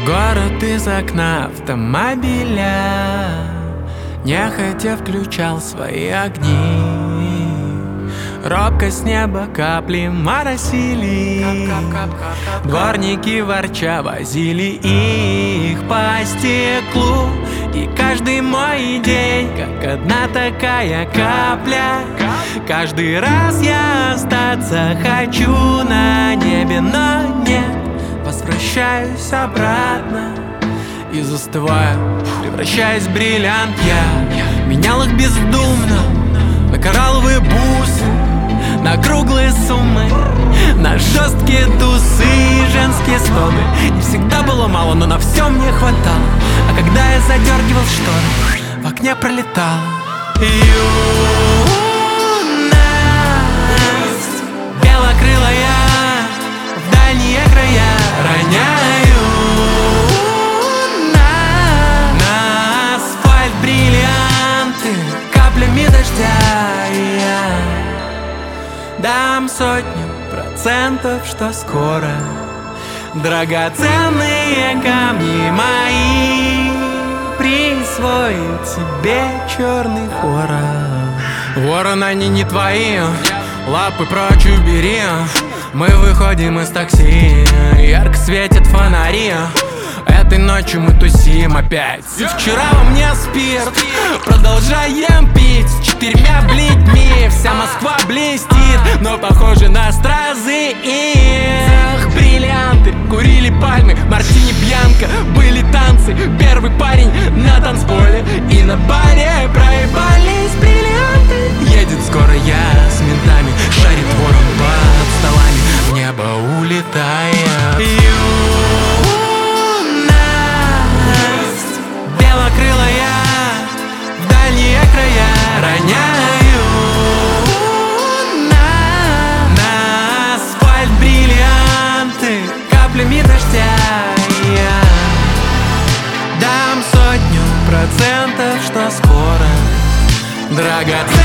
город из окна автомобиля нехотя включал свои огни. Робко с неба капли моросили, дворники ворча возили их по стеклу. И каждый мой день, как одна такая капля. Каждый раз я остаться хочу на небе, но нет. Возвращаюсь обратно и застываю, превращаясь в бриллиант. Я менял их бездумно на коралловые бусы, на круглые суммы, на жесткие тусы, женские стоны. И всегда было мало, но на все мне хватало. А когда я задергивал шторы, в окне пролетала юность. Белокрылая в дальние края роняю на асфальт бриллианты каплями дождя. И я дам 100%, что скоро драгоценные камни мои присвоит себе черный ворон. Ворон, они не твои, лапы прочь убери. Мы выходим из такси, ярко светят фонари. Этой ночью мы тусим опять. И вчера во мне спирт, продолжаем пить с 4 бледьми. Вся Москва блестит, но похоже на стразы их. Бриллианты, курили пальмы, мартини бьянка. Были танцы, первый парень на танцполе. И на баре проебались бриллианты. Едет скоро я с ментами, шарит ворон под столами, в небо улетая. Белокрылая в дальние края роняю на асфальт бриллианты каплями дождя. Я дам 100%, что скоро драгоценные